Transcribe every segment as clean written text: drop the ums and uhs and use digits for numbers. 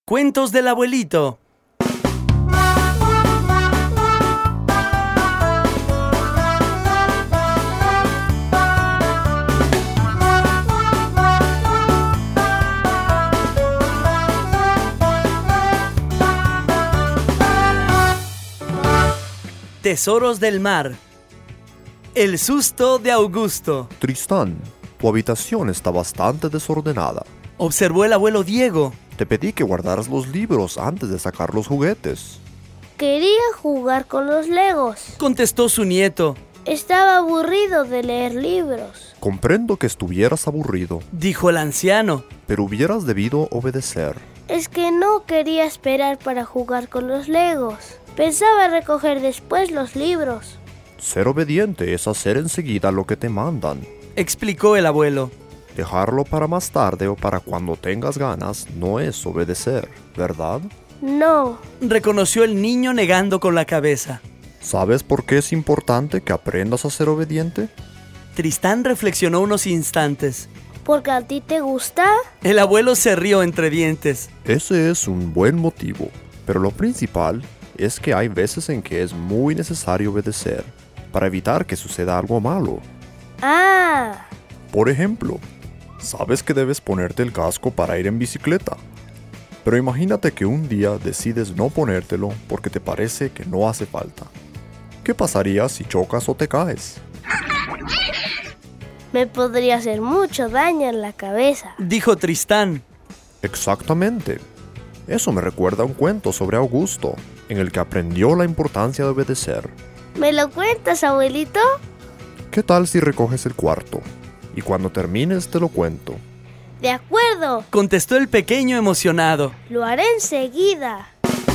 Cuentos del abuelito. Tesoros del mar. El susto de Augusto. Tristán, tu habitación está bastante desordenada. Observó el abuelo Diego. Te pedí que guardaras los libros antes de sacar los juguetes. Quería jugar con los Legos. Contestó su nieto. Estaba aburrido de leer libros. Comprendo que estuvieras aburrido, Dijo el anciano. pero hubieras debido obedecer. Es que no quería esperar para jugar con los Legos. Pensaba recoger después los libros. Ser obediente es hacer enseguida lo que te mandan. Explicó el abuelo. Dejarlo para más tarde o para cuando tengas ganas no es obedecer, ¿verdad? No, Reconoció el niño negando con la cabeza. ¿Sabes por qué es importante que aprendas a ser obediente? Tristán reflexionó unos instantes. porque a ti te gusta. El abuelo se rió entre dientes. Ese es un buen motivo, pero lo principal es que hay veces en que es muy necesario obedecer para evitar que suceda algo malo. Ah, Por ejemplo, sabes que debes ponerte el casco para ir en bicicleta, pero imagínate que un día decides no ponértelo porque te parece que no hace falta. ¿Qué pasaría si chocas o te caes? me podría hacer mucho daño en la cabeza. Dijo Tristán. Exactamente. Eso me recuerda a un cuento sobre Augusto, en el que aprendió la importancia de obedecer. ¿Me lo cuentas, abuelito? ¿Qué tal si recoges el cuarto? Y cuando termines te lo cuento. De acuerdo, Contestó el pequeño emocionado. lo haré enseguida.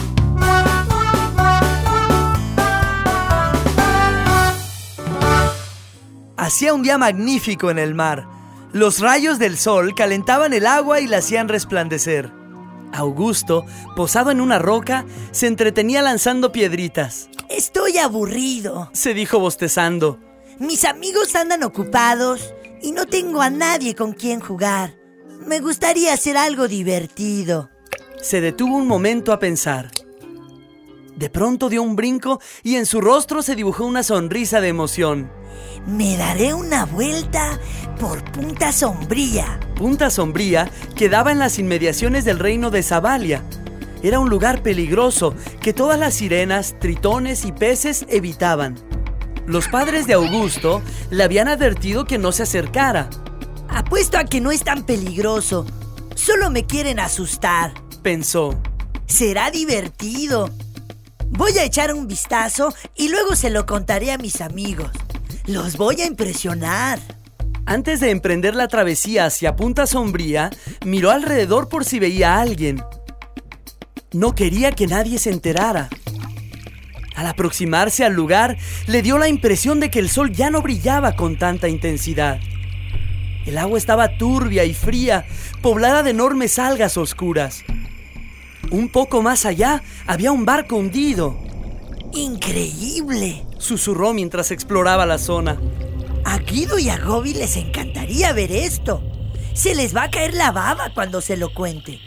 Hacía un día magnífico en el mar. Los rayos del sol calentaban el agua y la hacían resplandecer. Augusto, posado en una roca, se entretenía lanzando piedritas. Estoy aburrido. Se dijo bostezando. Mis amigos andan ocupados y no tengo a nadie con quien jugar. Me gustaría hacer algo divertido. Se detuvo un momento a pensar. De pronto dio un brinco y en su rostro se dibujó una sonrisa de emoción. Me daré una vuelta por Punta Sombría. Punta Sombría quedaba en las inmediaciones del reino de Savalia. Era un lugar peligroso que todas las sirenas, tritones y peces evitaban. Los padres de Augusto le habían advertido que no se acercara. Apuesto a que no es tan peligroso. Solo me quieren asustar. Pensó. Será divertido. Voy a echar un vistazo y luego se lo contaré a mis amigos. Los voy a impresionar. Antes de emprender la travesía hacia Punta Sombría, miró alrededor por si veía a alguien. No quería que nadie se enterara. Al aproximarse al lugar, le dio la impresión de que el sol ya no brillaba con tanta intensidad. El agua estaba turbia y fría, poblada de enormes algas oscuras. Un poco más allá había un barco hundido. ¡Increíble! Susurró mientras exploraba la zona. A Guido y a Gobi les encantaría ver esto. Se les va a caer la baba cuando se lo cuente.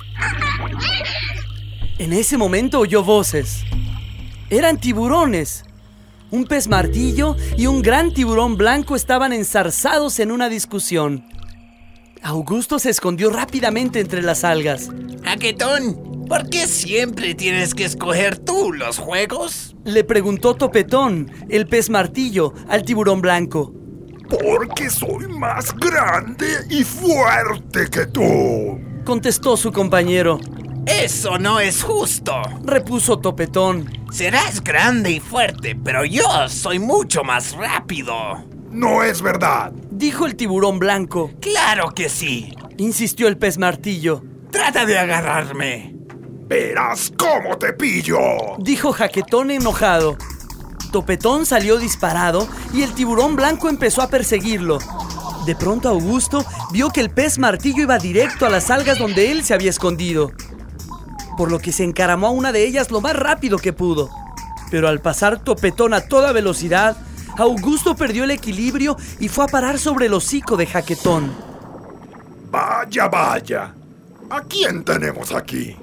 En ese momento oyó voces. Eran tiburones. Un pez martillo y un gran tiburón blanco estaban enzarzados en una discusión. Augusto se escondió rápidamente entre las algas. Jaquetón, ¿por qué siempre tienes que escoger tú los juegos? Le preguntó Topetón, el pez martillo, al tiburón blanco. Porque soy más grande y fuerte que tú. Contestó su compañero. Eso no es justo. Repuso Topetón. Serás grande y fuerte, pero yo soy mucho más rápido. No es verdad. Dijo el tiburón blanco. Claro que sí. Insistió el pez martillo. Trata de agarrarme. Verás cómo te pillo. Dijo Jaquetón enojado. Topetón salió disparado y el tiburón blanco empezó a perseguirlo. De pronto Augusto vio que el pez martillo iba directo a las algas donde él se había escondido, por lo que se encaramó a una de ellas lo más rápido que pudo. Pero al pasar Topetón a toda velocidad, Augusto perdió el equilibrio y fue a parar sobre el hocico de Jaquetón. Vaya, vaya. ¿A quién tenemos aquí?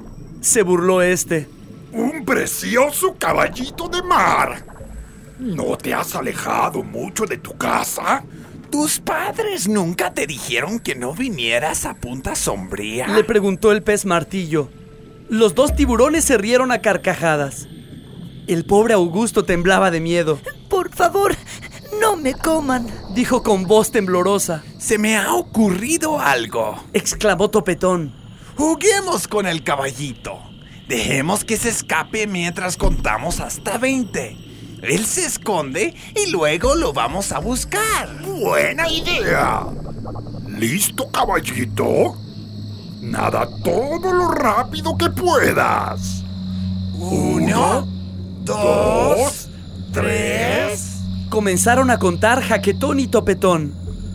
Se burló este. ¡Un precioso caballito de mar! ¿No te has alejado mucho de tu casa? ¿Tus padres nunca te dijeron que no vinieras a Punta Sombría? Le preguntó el pez martillo. Los dos tiburones se rieron a carcajadas. El pobre Augusto temblaba de miedo. Por favor, no me coman, dijo con voz temblorosa. Se me ha ocurrido algo, exclamó Topetón. Juguemos con el caballito. Dejemos que se escape mientras contamos hasta 20. Él se esconde y luego lo vamos a buscar. ¡Buena idea! ¿Listo, caballito? Nada todo lo rápido que puedas. 1, 2, 3. Comenzaron a contar Jaquetón y Topetón.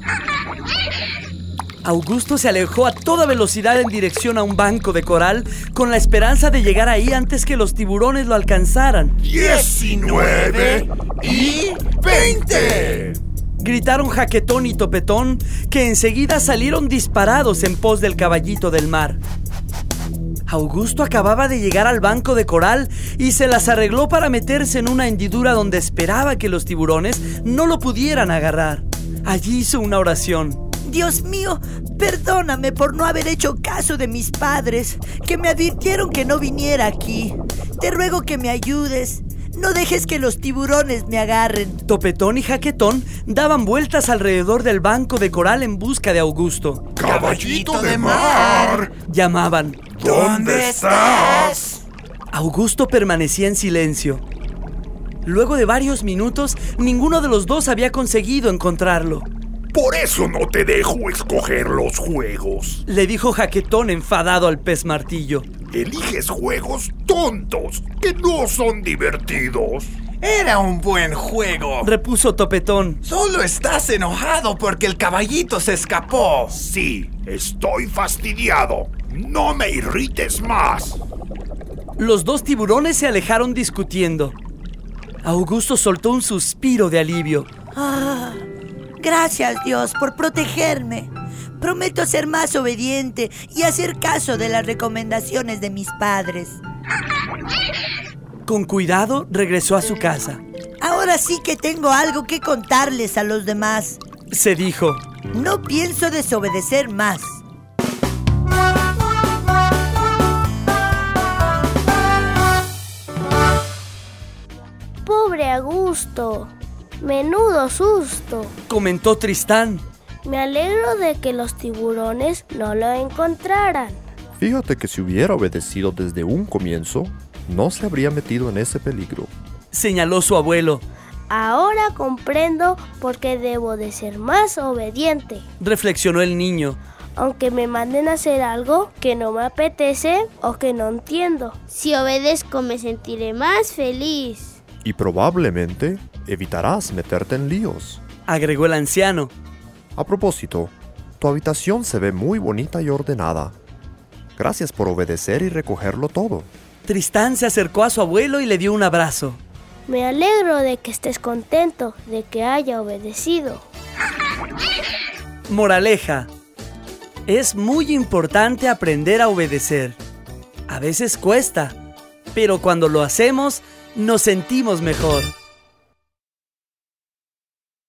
Augusto se alejó a toda velocidad en dirección a un banco de coral con la esperanza de llegar ahí antes que los tiburones lo alcanzaran. 19 y 20. Gritaron Jaquetón y Topetón, que enseguida salieron disparados en pos del caballito del mar. Augusto acababa de llegar al banco de coral y se las arregló para meterse en una hendidura donde esperaba que los tiburones no lo pudieran agarrar. Allí hizo una oración. Dios mío, perdóname por no haber hecho caso de mis padres, que me advirtieron que no viniera aquí. Te ruego que me ayudes. No dejes que los tiburones me agarren. Topetón y Jaquetón daban vueltas alrededor del banco de coral en busca de Augusto. ¡Caballito de mar! Llamaban. ¿Dónde estás? Augusto permanecía en silencio. Luego de varios minutos, ninguno de los dos había conseguido encontrarlo. Por eso no te dejo escoger los juegos, le dijo Jaquetón enfadado al pez martillo. Eliges juegos tontos, que no son divertidos. Era un buen juego, repuso Topetón. Solo estás enojado porque el caballito se escapó. Sí, estoy fastidiado. No me irrites más. Los dos tiburones se alejaron discutiendo. Augusto soltó un suspiro de alivio. Gracias, Dios, por protegerme. Prometo ser más obediente y hacer caso de las recomendaciones de mis padres. Con cuidado, regresó a su casa. Ahora sí que tengo algo que contarles a los demás, se dijo. No pienso desobedecer más. Pobre Augusto. Menudo susto, comentó Tristán. Me alegro de que los tiburones no lo encontraran. Fíjate que si hubiera obedecido desde un comienzo, no se habría metido en ese peligro, señaló su abuelo. Ahora comprendo por qué debo de ser más obediente, reflexionó el niño. Aunque me manden a hacer algo que no me apetece o que no entiendo. Si obedezco me sentiré más feliz. Y probablemente evitarás meterte en líos, agregó el anciano. A propósito, tu habitación se ve muy bonita y ordenada. Gracias por obedecer y recogerlo todo. Tristán se acercó a su abuelo y le dio un abrazo. Me alegro de que estés contento de que haya obedecido. Moraleja: es muy importante aprender a obedecer. A veces cuesta, pero cuando lo hacemos, nos sentimos mejor.